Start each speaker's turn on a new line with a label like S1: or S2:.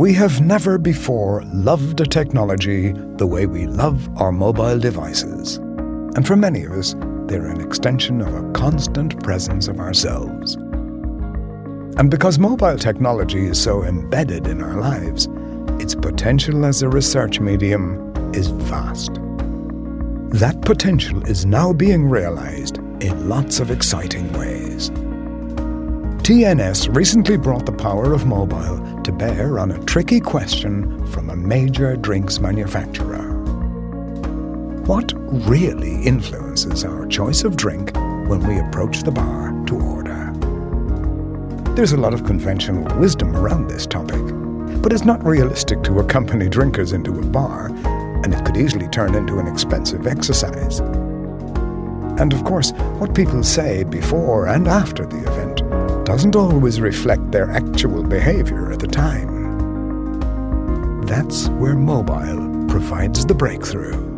S1: We have never before loved a technology the way we love our mobile devices. And for many of us, they're an extension of a constant presence of ourselves. And because mobile technology is so embedded in our lives, its potential as a research medium is vast. That potential is now being realized in lots of exciting ways. TNS recently brought the power of mobile to bear on a tricky question from a major drinks manufacturer. What really influences our choice of drink when we approach the bar to order? There's a lot of conventional wisdom around this topic, but it's not realistic to accompany drinkers into a bar, and it could easily turn into an expensive exercise. And of course, what people say before and after the event doesn't always reflect their actual behavior at the time. That's where mobile provides the breakthrough.